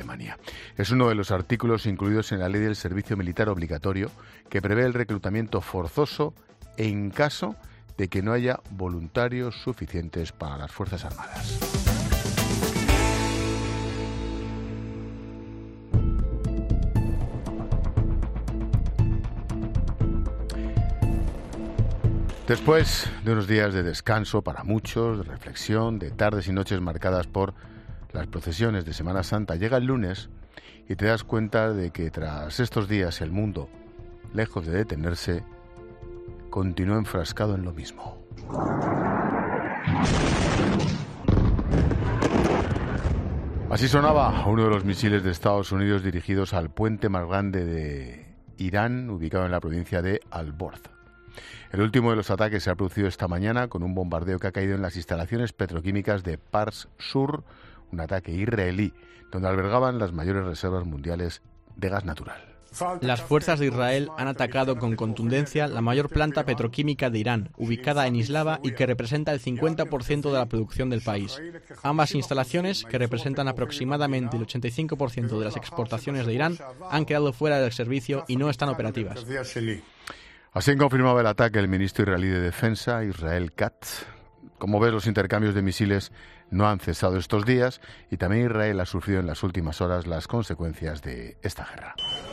Alemania. Es uno de los artículos incluidos en la ley del servicio militar obligatorio que prevé el reclutamiento forzoso en caso de que no haya voluntarios suficientes para las Fuerzas Armadas. Después de unos días de descanso para muchos, de reflexión, de tardes y noches marcadas por las procesiones de Semana Santa, llega el lunes y te das cuenta de que tras estos días el mundo, lejos de detenerse, continúa enfrascado en lo mismo. Así sonaba uno de los misiles de Estados Unidos dirigidos al puente más grande de Irán, ubicado en la provincia de Al-Borz. El último de los ataques se ha producido esta mañana con un bombardeo que ha caído en las instalaciones petroquímicas de Pars Sur, un ataque israelí, donde albergaban las mayores reservas mundiales de gas natural. Las fuerzas de Israel han atacado con contundencia la mayor planta petroquímica de Irán, ubicada en Islaba y que representa el 50% de la producción del país. Ambas instalaciones, que representan aproximadamente el 85% de las exportaciones de Irán, han quedado fuera del servicio y no están operativas. Así confirmaba el ataque el ministro israelí de Defensa, Israel Katz. Como ves, los intercambios de misiles no han cesado estos días y también Israel ha sufrido en las últimas horas las consecuencias de esta guerra.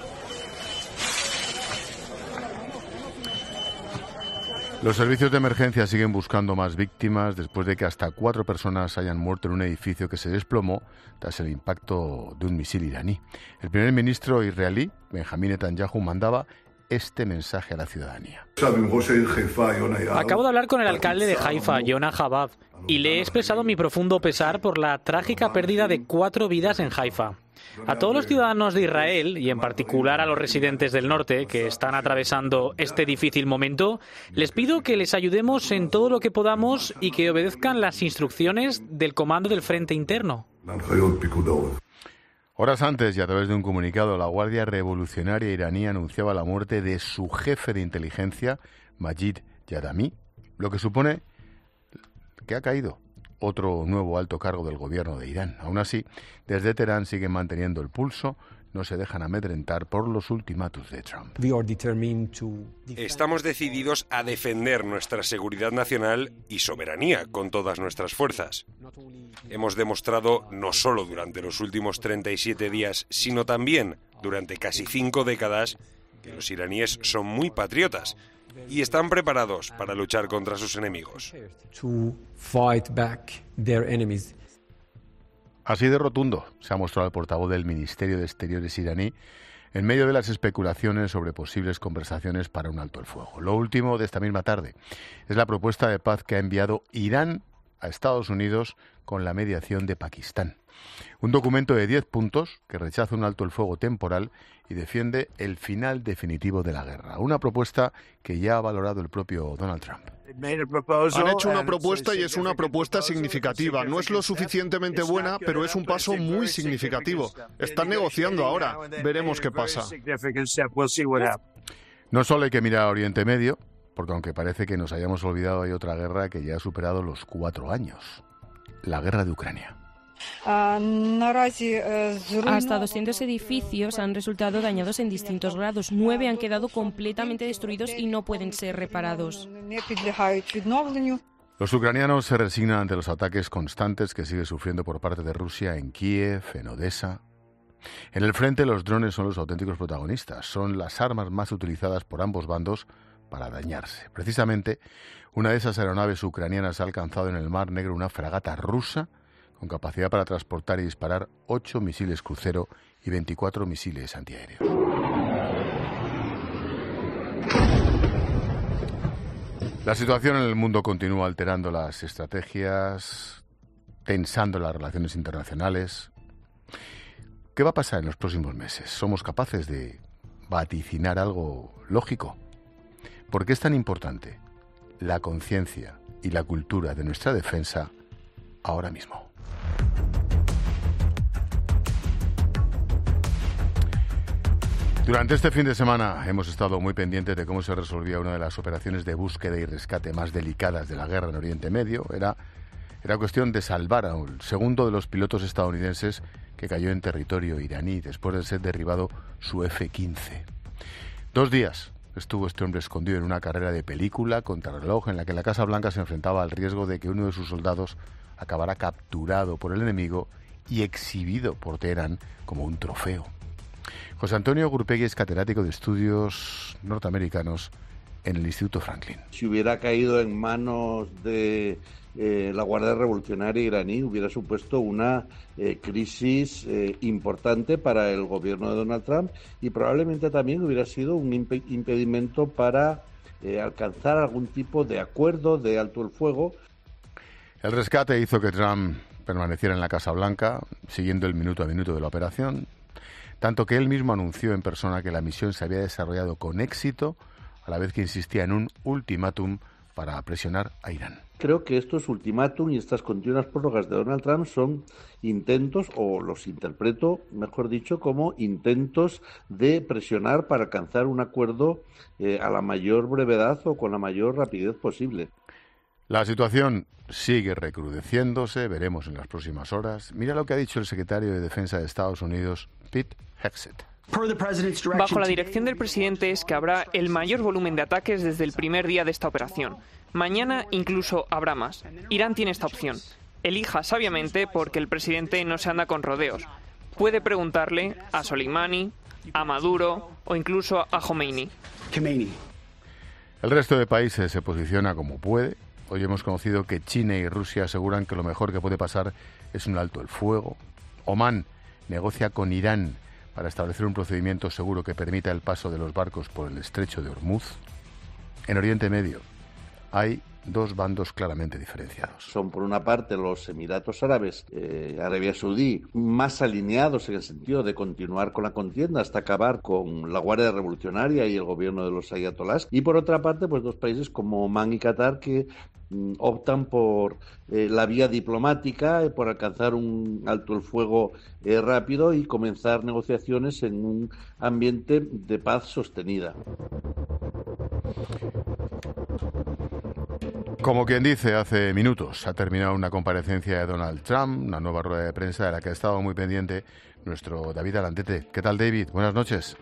Los servicios de emergencia siguen buscando más víctimas después de que hasta 4 personas hayan muerto en un edificio que se desplomó tras el impacto de un misil iraní. El primer ministro israelí, Benjamín Netanyahu, mandaba este mensaje a la ciudadanía. Acabo de hablar con el alcalde de Haifa, Yonah Habab, y le he expresado mi profundo pesar por la trágica pérdida de 4 vidas en Haifa. A todos los ciudadanos de Israel, y en particular a los residentes del norte, que están atravesando este difícil momento, les pido que les ayudemos en todo lo que podamos y que obedezcan las instrucciones del Comando del Frente Interno. Horas antes, y a través de un comunicado, la Guardia Revolucionaria iraní anunciaba la muerte de su jefe de inteligencia, Majid Yadami, lo que supone que ha caído otro nuevo alto cargo del gobierno de Irán. Aún así, desde Teherán siguen manteniendo el pulso, no se dejan amedrentar por los ultimátus de Trump. Estamos decididos a defender nuestra seguridad nacional y soberanía con todas nuestras fuerzas. Hemos demostrado, no solo durante los últimos 37 días, sino también durante casi 5 décadas, que los iraníes son muy patriotas y están preparados para luchar contra sus enemigos. Así de rotundo se ha mostrado el portavoz del Ministerio de Exteriores iraní en medio de las especulaciones sobre posibles conversaciones para un alto el fuego. Lo último de esta misma tarde es la propuesta de paz que ha enviado Irán a Estados Unidos con la mediación de Pakistán. Un documento de 10 puntos que rechaza un alto el fuego temporal y defiende el final definitivo de la guerra. Una propuesta que ya ha valorado el propio Donald Trump. Han hecho una propuesta y es una propuesta significativa. No es lo suficientemente buena, pero es un paso muy significativo. Están negociando ahora. Veremos qué pasa. No solo hay que mirar a Oriente Medio, porque aunque parece que nos hayamos olvidado, hay otra guerra que ya ha superado los 4 años. La guerra de Ucrania. Hasta 200 edificios han resultado dañados en distintos grados. 9 han quedado completamente destruidos y no pueden ser reparados. Los ucranianos se resignan ante los ataques constantes que sigue sufriendo por parte de Rusia en Kiev, en Odessa. En el frente, los drones son los auténticos protagonistas. Son las armas más utilizadas por ambos bandos para dañarse. Precisamente, una de esas aeronaves ucranianas ha alcanzado en el Mar Negro una fragata rusa con capacidad para transportar y disparar 8 misiles crucero y 24 misiles antiaéreos. La situación en el mundo continúa alterando las estrategias, tensando las relaciones internacionales. ¿Qué va a pasar en los próximos meses? ¿Somos capaces de vaticinar algo lógico? ¿Por qué es tan importante la conciencia y la cultura de nuestra defensa ahora mismo? Durante este fin de semana hemos estado muy pendientes de cómo se resolvía una de las operaciones de búsqueda y rescate más delicadas de la guerra en Oriente Medio. Era cuestión de salvar a un segundo de los pilotos estadounidenses que cayó en territorio iraní después de ser derribado su F-15. 2 días estuvo este hombre escondido en una carrera de película contrarreloj en la que la Casa Blanca se enfrentaba al riesgo de que uno de sus soldados acabara capturado por el enemigo y exhibido por Teherán como un trofeo. José Antonio Gurpegui es catedrático de estudios norteamericanos en el Instituto Franklin. Si hubiera caído en manos de la Guardia Revolucionaria iraní, hubiera supuesto una crisis importante para el gobierno de Donald Trump y probablemente también hubiera sido un impedimento para alcanzar algún tipo de acuerdo de alto el fuego. El rescate hizo que Trump permaneciera en la Casa Blanca, siguiendo el minuto a minuto de la operación, tanto que él mismo anunció en persona que la misión se había desarrollado con éxito, a la vez que insistía en un ultimátum para presionar a Irán. Creo que estos ultimátum y estas continuas prórrogas de Donald Trump son intentos, o los interpreto, mejor dicho, como intentos de presionar para alcanzar un acuerdo a la mayor brevedad o con la mayor rapidez posible. La situación sigue recrudeciéndose, veremos en las próximas horas. Mira lo que ha dicho el secretario de Defensa de Estados Unidos, Pete Hegseth. Bajo la dirección del presidente es que habrá el mayor volumen de ataques desde el primer día de esta operación. Mañana incluso habrá más. Irán tiene esta opción. Elija sabiamente porque el presidente no se anda con rodeos. Puede preguntarle a Soleimani, a Maduro o incluso a Khomeini. El resto de países se posiciona como puede. Hoy hemos conocido que China y Rusia aseguran que lo mejor que puede pasar es un alto el fuego. Omán negocia con Irán para establecer un procedimiento seguro que permita el paso de los barcos por el estrecho de Hormuz. En Oriente Medio hay 2 bandos claramente diferenciados. Son, por una parte, los Emiratos Árabes, Arabia Saudí, más alineados en el sentido de continuar con la contienda hasta acabar con la Guardia Revolucionaria y el gobierno de los ayatolás. Y, por otra parte, pues 2 países como Omán y Qatar que optan por la vía diplomática, por alcanzar un alto el fuego rápido y comenzar negociaciones en un ambiente de paz sostenida. Como quien dice, hace minutos ha terminado una comparecencia de Donald Trump, una nueva rueda de prensa de la que ha estado muy pendiente nuestro David Alandete. ¿Qué tal, David? Buenas noches.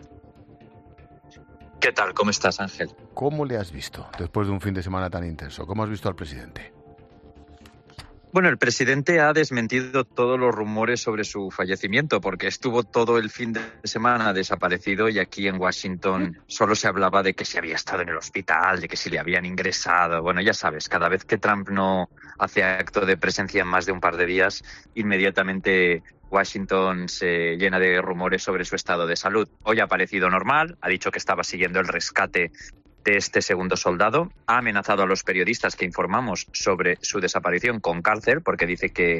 ¿Qué tal? ¿Cómo estás, Ángel? ¿Cómo le has visto después de un fin de semana tan intenso? ¿Cómo has visto al presidente? Bueno, el presidente ha desmentido todos los rumores sobre su fallecimiento porque estuvo todo el fin de semana desaparecido y aquí en Washington solo se hablaba de que se había estado en el hospital, de que si le habían ingresado. Bueno, ya sabes, cada vez que Trump no hace acto de presencia en más de un par de días, inmediatamente Washington se llena de rumores sobre su estado de salud. Hoy ha parecido normal, ha dicho que estaba siguiendo el rescate de este segundo soldado, ha amenazado a los periodistas que informamos sobre su desaparición con cárcel porque dice que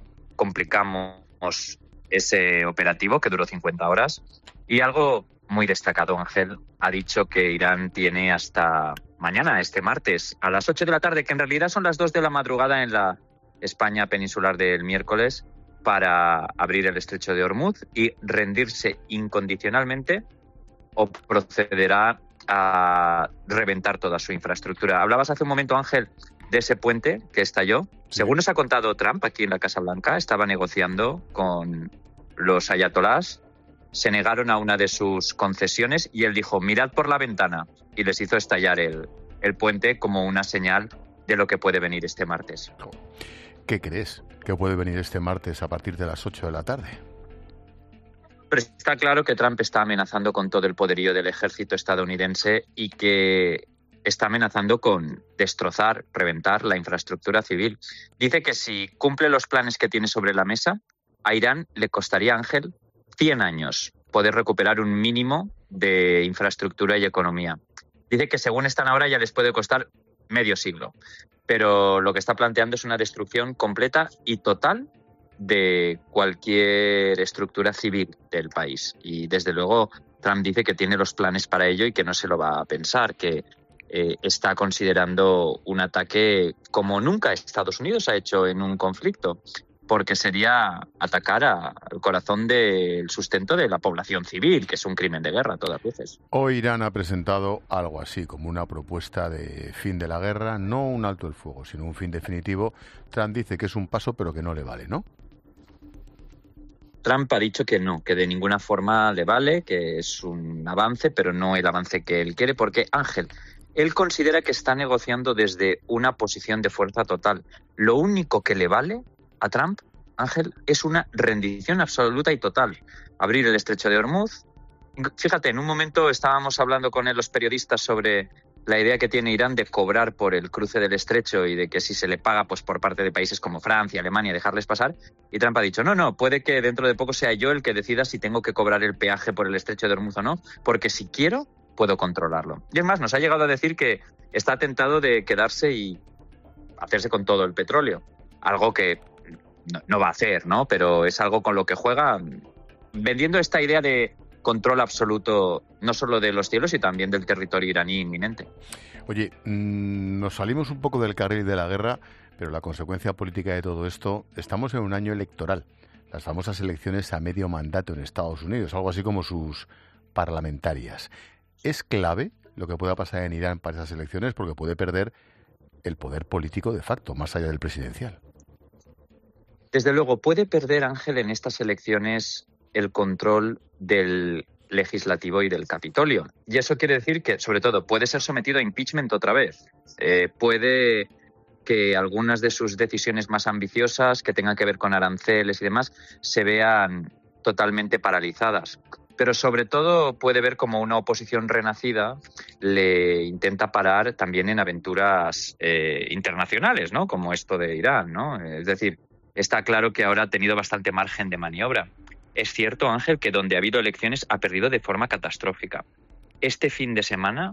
complicamos ese operativo que duró 50 horas. Y algo muy destacado, Ángel, ha dicho que Irán tiene hasta mañana, este martes, a las 8 de la tarde, que en realidad son las 2 de la madrugada en la España peninsular del miércoles, para abrir el estrecho de Hormuz y rendirse incondicionalmente o procederá a reventar toda su infraestructura. Hablabas hace un momento, Ángel, de ese puente que estalló. Según nos ha contado Trump aquí en la Casa Blanca, estaba negociando con los ayatolás, se negaron a una de sus concesiones y él dijo, mirad por la ventana, y les hizo estallar el puente como una señal de lo que puede venir este martes. ¿Qué crees que puede venir este martes a partir de las 8 de la tarde? Pero está claro que Trump está amenazando con todo el poderío del ejército estadounidense y que está amenazando con destrozar, reventar la infraestructura civil. Dice que si cumple los planes que tiene sobre la mesa, a Irán le costaría, Ángel, 100 años poder recuperar un mínimo de infraestructura y economía. Dice que según están ahora ya les puede costar medio siglo. Pero lo que está planteando es una destrucción completa y total de cualquier estructura civil del país. Y desde luego Trump dice que tiene los planes para ello y que no se lo va a pensar, que está considerando un ataque como nunca Estados Unidos ha hecho en un conflicto, porque sería atacar al corazón del sustento de la población civil, que es un crimen de guerra a todas luces. Hoy Irán ha presentado algo así como una propuesta de fin de la guerra, no un alto el fuego, sino un fin definitivo. Trump dice que es un paso pero que no le vale, ¿no? Trump ha dicho que no, que de ninguna forma le vale, que es un avance, pero no el avance que él quiere, porque, Ángel, él considera que está negociando desde una posición de fuerza total. Lo único que le vale a Trump, Ángel, es una rendición absoluta y total. Abrir el estrecho de Hormuz. Fíjate, en un momento estábamos hablando con él, los periodistas, sobre la idea que tiene Irán de cobrar por el cruce del estrecho y de que si se le paga pues por parte de países como Francia, Alemania, dejarles pasar. Y Trump ha dicho, no, puede que dentro de poco sea yo el que decida si tengo que cobrar el peaje por el estrecho de Hormuz o no, porque si quiero, puedo controlarlo. Y es más, nos ha llegado a decir que está tentado de quedarse y hacerse con todo el petróleo. Algo que no va a hacer, ¿no? Pero es algo con lo que juega, vendiendo esta idea de control absoluto, no solo de los cielos, y también del territorio iraní inminente. Oye, nos salimos un poco del carril de la guerra, pero la consecuencia política de todo esto, estamos en un año electoral, las famosas elecciones a medio mandato en Estados Unidos, algo así como sus parlamentarias. ¿Es clave lo que pueda pasar en Irán para esas elecciones? Porque puede perder el poder político de facto, más allá del presidencial. Desde luego, puede perder, Ángel, en estas elecciones el control del legislativo y del Capitolio. Y eso quiere decir que, sobre todo, puede ser sometido a impeachment otra vez. Puede que algunas de sus decisiones más ambiciosas, que tengan que ver con aranceles y demás, se vean totalmente paralizadas. Pero sobre todo puede ver como una oposición renacida le intenta parar también en aventuras internacionales, ¿no? Como esto de Irán, ¿no? Es decir, está claro que ahora ha tenido bastante margen de maniobra. Es cierto, Ángel, que donde ha habido elecciones ha perdido de forma catastrófica. Este fin de semana,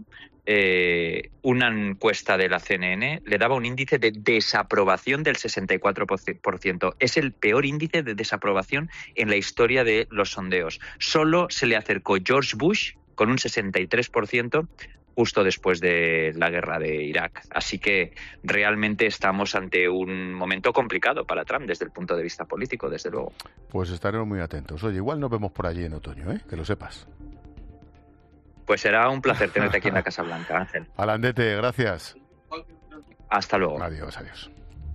una encuesta de la CNN le daba un índice de desaprobación del 64%. Es el peor índice de desaprobación en la historia de los sondeos. Solo se le acercó George Bush con un 63%, justo después de la guerra de Irak. Así que realmente estamos ante un momento complicado para Trump desde el punto de vista político, desde luego. Pues estaremos muy atentos. Oye, igual nos vemos por allí en otoño, que lo sepas. Pues será un placer tenerte aquí en la Casa Blanca, Ángel. Alandete, gracias. Hasta luego. Adiós, adiós.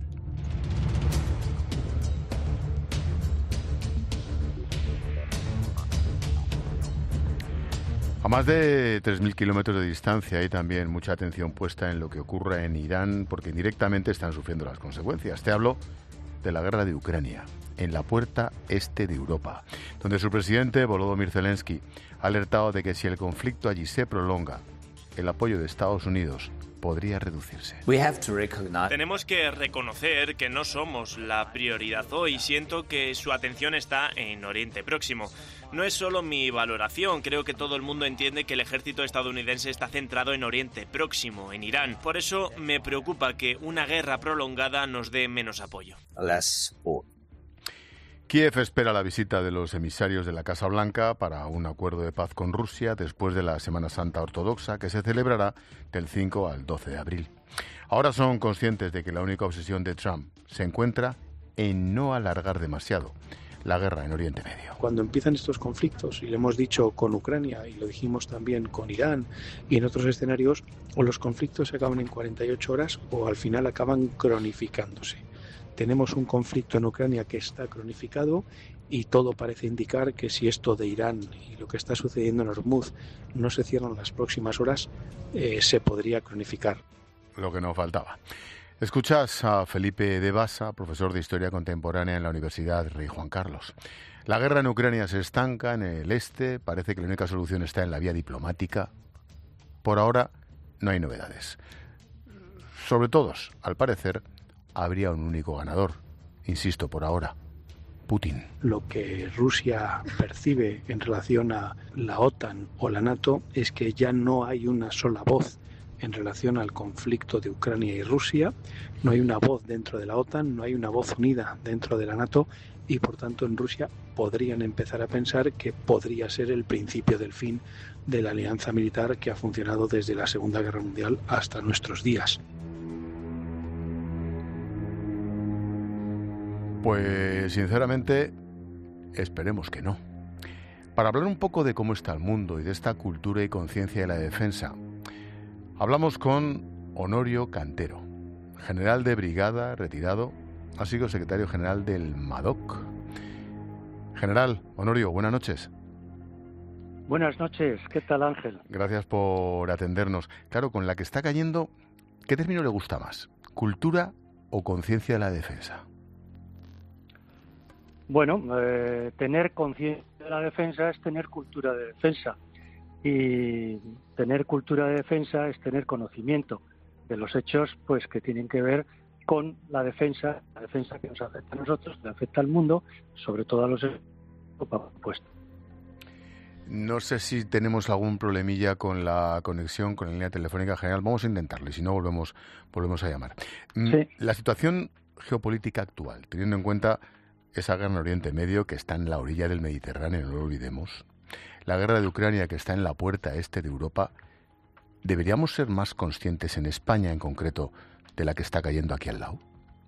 A más de 3.000 kilómetros de distancia hay también mucha atención puesta en lo que ocurra en Irán, porque indirectamente están sufriendo las consecuencias. Te hablo de la guerra de Ucrania, en la puerta este de Europa, donde su presidente, Volodymyr Zelensky, ha alertado de que si el conflicto allí se prolonga, el apoyo de Estados Unidos podría reducirse. Tenemos que reconocer que no somos la prioridad hoy. Siento que su atención está en Oriente Próximo. No es solo mi valoración, creo que todo el mundo entiende que el ejército estadounidense está centrado en Oriente Próximo, en Irán. Por eso me preocupa que una guerra prolongada nos dé menos apoyo. Kiev espera la visita de los emisarios de la Casa Blanca para un acuerdo de paz con Rusia después de la Semana Santa Ortodoxa, que se celebrará del 5 al 12 de abril. Ahora son conscientes de que la única obsesión de Trump se encuentra en no alargar demasiado la guerra en Oriente Medio. Cuando empiezan estos conflictos, y lo hemos dicho con Ucrania y lo dijimos también con Irán y en otros escenarios, o los conflictos se acaban en 48 horas o al final acaban cronificándose. Tenemos un conflicto en Ucrania que está cronificado y todo parece indicar que si esto de Irán y lo que está sucediendo en Hormuz no se cierran en las próximas horas, se podría cronificar. Lo que nos faltaba. Escuchas a Felipe de Basa, profesor de Historia Contemporánea en la Universidad Rey Juan Carlos. La guerra en Ucrania se estanca en el este, parece que la única solución está en la vía diplomática. Por ahora no hay novedades. Sobre todos, al parecer, habría un único ganador. Insisto, por ahora, Putin. Lo que Rusia percibe en relación a la OTAN o la NATO es que ya no hay una sola voz en relación al conflicto de Ucrania y Rusia, no hay una voz dentro de la OTAN, no hay una voz unida dentro de la NATO y por tanto en Rusia podrían empezar a pensar que podría ser el principio del fin de la alianza militar que ha funcionado desde la Segunda Guerra Mundial hasta nuestros días. Pues sinceramente esperemos que no. Para hablar un poco de cómo está el mundo y de esta cultura y conciencia de la defensa, hablamos con Honorio Cantero, general de brigada retirado, ha sido secretario general del MADOC. General Honorio, buenas noches. Buenas noches, ¿qué tal, Ángel? Gracias por atendernos. Claro, con la que está cayendo, ¿qué término le gusta más? ¿Cultura o conciencia de la defensa? Bueno, tener conciencia de la defensa es tener cultura de defensa. Y tener cultura de defensa es tener conocimiento de los hechos pues que tienen que ver con la defensa que nos afecta a nosotros, que afecta al mundo, sobre todo a los puestos. No sé si tenemos algún problemilla con la conexión con la línea telefónica, general. Vamos a intentarlo y si no volvemos a llamar. Sí. La situación geopolítica actual, teniendo en cuenta esa guerra en Oriente Medio que está en la orilla del Mediterráneo, no lo olvidemos, la guerra de Ucrania que está en la puerta este de Europa, ¿deberíamos ser más conscientes en España en concreto de la que está cayendo aquí al lado?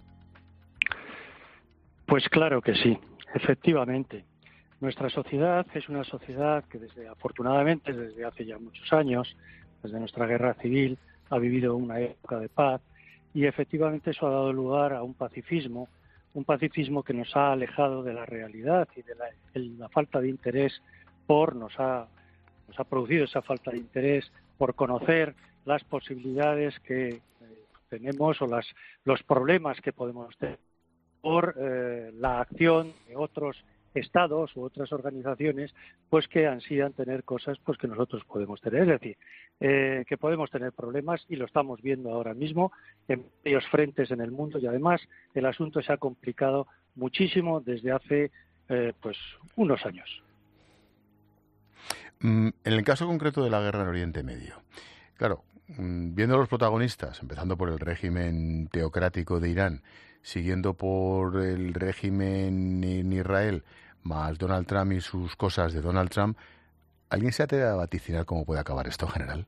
Pues claro que sí, efectivamente. Nuestra sociedad es una sociedad que afortunadamente desde hace ya muchos años, desde nuestra guerra civil, ha vivido una época de paz y efectivamente eso ha dado lugar a un pacifismo que nos ha alejado de la realidad y de la falta de interés nos ha producido esa falta de interés por conocer las posibilidades que tenemos o los problemas que podemos tener por la acción de otros estados u otras organizaciones pues que ansían tener cosas pues que nosotros podemos tener, es decir, que podemos tener problemas y lo estamos viendo ahora mismo en varios frentes en el mundo y además el asunto se ha complicado muchísimo desde hace pues unos años. En el caso concreto de la guerra en Oriente Medio, claro, viendo a los protagonistas, empezando por el régimen teocrático de Irán, siguiendo por el régimen en Israel, más Donald Trump y sus cosas de Donald Trump, ¿alguien se atreve a vaticinar cómo puede acabar esto, general?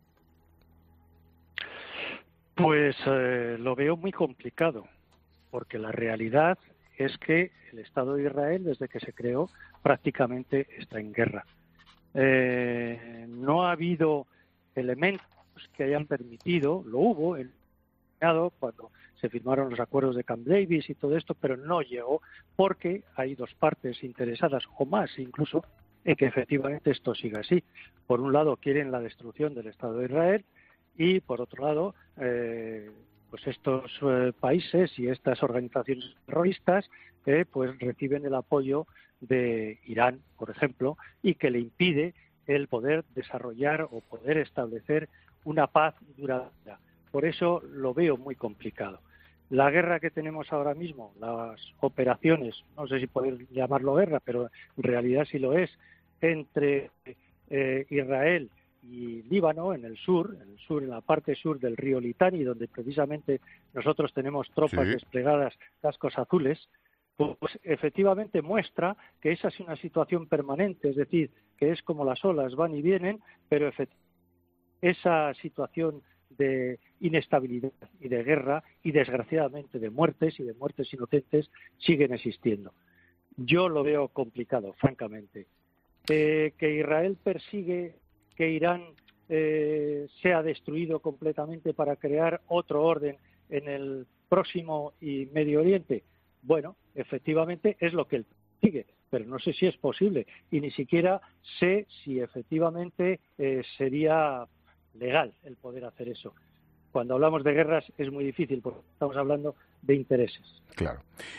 Pues lo veo muy complicado, porque la realidad es que el Estado de Israel, desde que se creó, prácticamente está en guerra. No ha habido elementos que hayan permitido, lo hubo cuando se firmaron los acuerdos de Camp Davis y todo esto, pero no llegó porque hay dos partes interesadas o más incluso en que efectivamente esto siga así. Por un lado quieren la destrucción del Estado de Israel y por otro lado pues estos países y estas organizaciones terroristas pues reciben el apoyo de Irán, por ejemplo, y que le impide el poder desarrollar o poder establecer una paz duradera. Por eso lo veo muy complicado. La guerra que tenemos ahora mismo, las operaciones, no sé si poder llamarlo guerra, pero en realidad sí lo es, entre Israel y Líbano, en el sur, en la parte sur del río Litani, donde precisamente nosotros tenemos tropas desplegadas, cascos azules, pues efectivamente muestra que esa es una situación permanente, es decir, que es como las olas van y vienen, pero esa situación de inestabilidad y de guerra y desgraciadamente de muertes inocentes siguen existiendo. Yo lo veo complicado, francamente. Que Israel persigue que Irán sea destruido completamente para crear otro orden en el próximo y Medio Oriente. Bueno, efectivamente es lo que él sigue, pero no sé si es posible y ni siquiera sé si efectivamente sería legal el poder hacer eso. Cuando hablamos de guerras es muy difícil porque estamos hablando de intereses. Claro.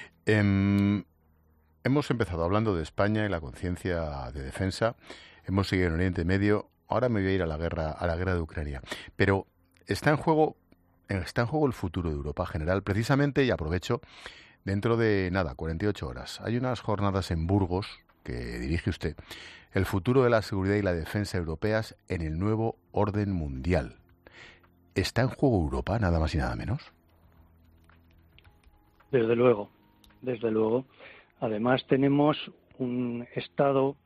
Hemos empezado hablando de España y la conciencia de defensa. Hemos seguido en Oriente Medio. Ahora me voy a ir a la guerra de Ucrania. Pero está en juego el futuro de Europa, general. Precisamente, y aprovecho, dentro de 48 horas, hay unas jornadas en Burgos que dirige usted. El futuro de la seguridad y la defensa europeas en el nuevo orden mundial. ¿Está en juego Europa, nada más y nada menos? Desde luego. Además tenemos un Estado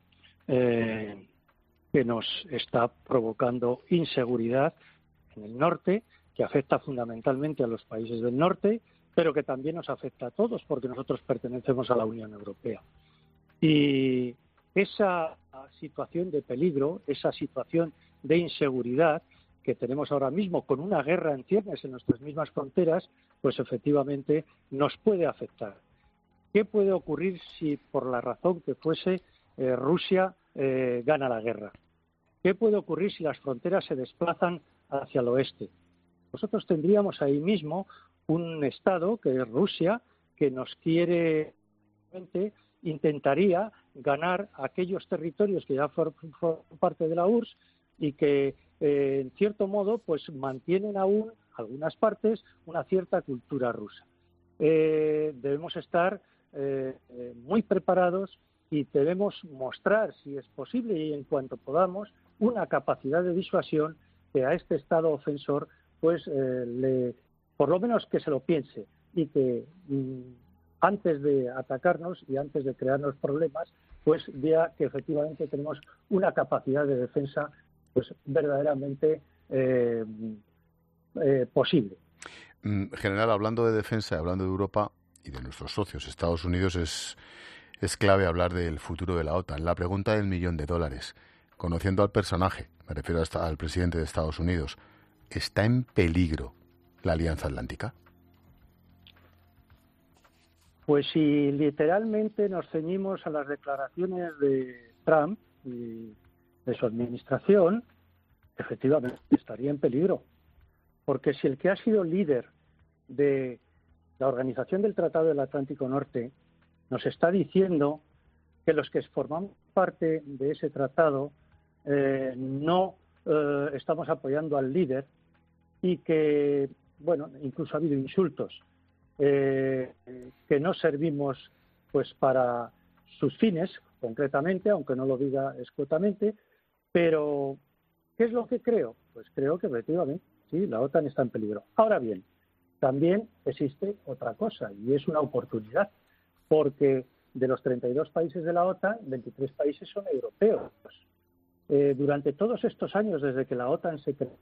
que nos está provocando inseguridad en el norte, que afecta fundamentalmente a los países del norte, pero que también nos afecta a todos, porque nosotros pertenecemos a la Unión Europea. Y esa situación de peligro, esa situación de inseguridad que tenemos ahora mismo con una guerra en ciernes en nuestras mismas fronteras, pues efectivamente nos puede afectar. ¿Qué puede ocurrir si, por la razón que fuese, Rusia gana la guerra? ¿Qué puede ocurrir si las fronteras se desplazan hacia el oeste? Nosotros tendríamos ahí mismo un Estado, que es Rusia, que nos quiere, intentaría ganar aquellos territorios que ya forman parte de la URSS y que, en cierto modo, pues mantienen aún, algunas partes, una cierta cultura rusa. Debemos estar muy preparados y debemos mostrar, si es posible y en cuanto podamos, una capacidad de disuasión que a este Estado ofensor, pues, por lo menos que se lo piense y que antes de atacarnos y antes de crearnos problemas, pues vea que efectivamente tenemos una capacidad de defensa, pues verdaderamente posible. General, hablando de defensa, hablando de Europa y de nuestros socios, Estados Unidos, es clave hablar del futuro de la OTAN. La pregunta del $1.000.000. Conociendo al personaje, me refiero al presidente de Estados Unidos, ¿está en peligro la Alianza Atlántica? Pues si literalmente nos ceñimos a las declaraciones de Trump y de su administración, efectivamente estaría en peligro. Porque si el que ha sido líder de la Organización del Tratado del Atlántico Norte nos está diciendo que los que formamos parte de ese tratado no estamos apoyando al líder y que, bueno, incluso ha habido insultos, que no servimos pues para sus fines, concretamente, aunque no lo diga escuetamente, pero ¿qué es lo que creo? Pues creo que efectivamente sí, la OTAN está en peligro. Ahora bien, también existe otra cosa y es una oportunidad, porque de los 32 países de la OTAN, 23 países son europeos. Durante todos estos años, desde que la OTAN se creó,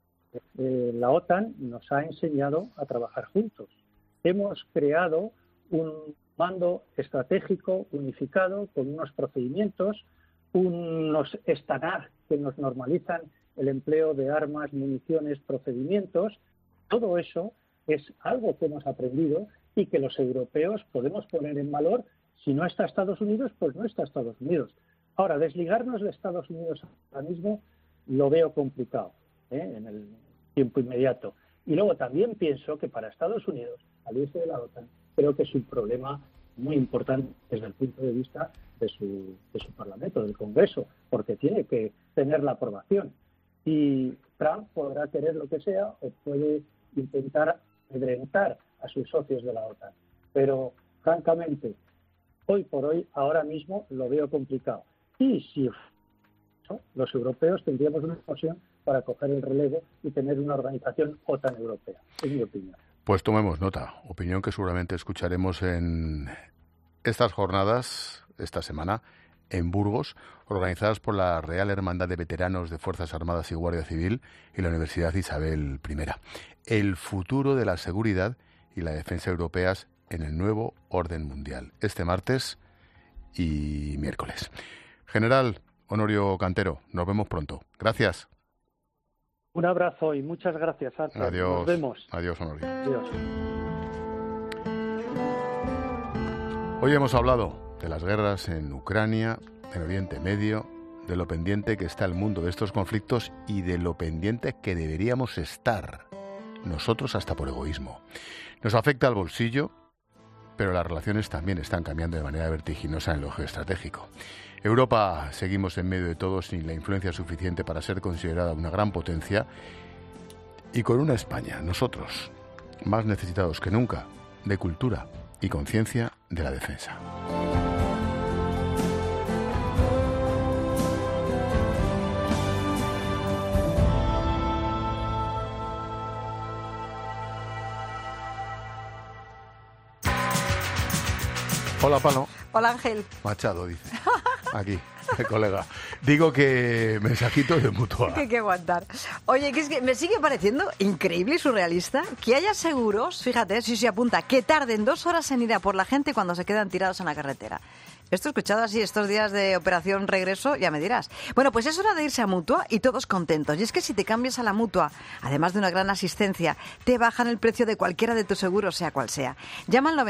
la OTAN nos ha enseñado a trabajar juntos. Hemos creado un mando estratégico unificado con unos procedimientos, unos estándar que nos normalizan el empleo de armas, municiones, procedimientos. Todo eso es algo que hemos aprendido y que los europeos podemos poner en valor. Si no está Estados Unidos, pues no está Estados Unidos. Ahora, desligarnos de Estados Unidos ahora mismo lo veo complicado en el tiempo inmediato. Y luego también pienso que para Estados Unidos, salirse de la OTAN, creo que es un problema muy importante desde el punto de vista de su Parlamento, del Congreso, porque tiene que tener la aprobación. Y Trump podrá querer lo que sea o puede intentar amedrentar a sus socios de la OTAN. Pero, francamente, hoy por hoy, ahora mismo, lo veo complicado. Y si los europeos tendríamos una ocasión para coger el relevo y tener una organización OTAN europea, es mi opinión. Pues tomemos nota, opinión que seguramente escucharemos en estas jornadas, esta semana, en Burgos, organizadas por la Real Hermandad de Veteranos de Fuerzas Armadas y Guardia Civil y la Universidad Isabel I. El futuro de la seguridad y la defensa europeas en el nuevo orden mundial, este martes y miércoles. General Honorio Cantero, nos vemos pronto. Gracias. Un abrazo y muchas gracias, Arthur. Adiós. Nos vemos. Adiós, Honorio. Adiós. Hoy hemos hablado de las guerras en Ucrania, en Oriente Medio, de lo pendiente que está el mundo de estos conflictos y de lo pendiente que deberíamos estar, nosotros hasta por egoísmo. Nos afecta al bolsillo, pero las relaciones también están cambiando de manera vertiginosa en lo geoestratégico. Europa seguimos en medio de todo sin la influencia suficiente para ser considerada una gran potencia y con una España, nosotros, más necesitados que nunca de cultura y conciencia de la defensa. Hola, Palo. Hola, Ángel. Machado, dice. Aquí, el colega. Digo que mensajitos de Mutua. Que hay que aguantar. Oye, que es que me sigue pareciendo increíble y surrealista que haya seguros, fíjate, si se apunta, que tarden 2 horas en ir a por la gente cuando se quedan tirados en la carretera. Esto he escuchado así estos días de operación regreso, ya me dirás. Bueno, pues es hora de irse a Mutua y todos contentos. Y es que si te cambias a la Mutua, además de una gran asistencia, te bajan el precio de cualquiera de tus seguros, sea cual sea. Llama al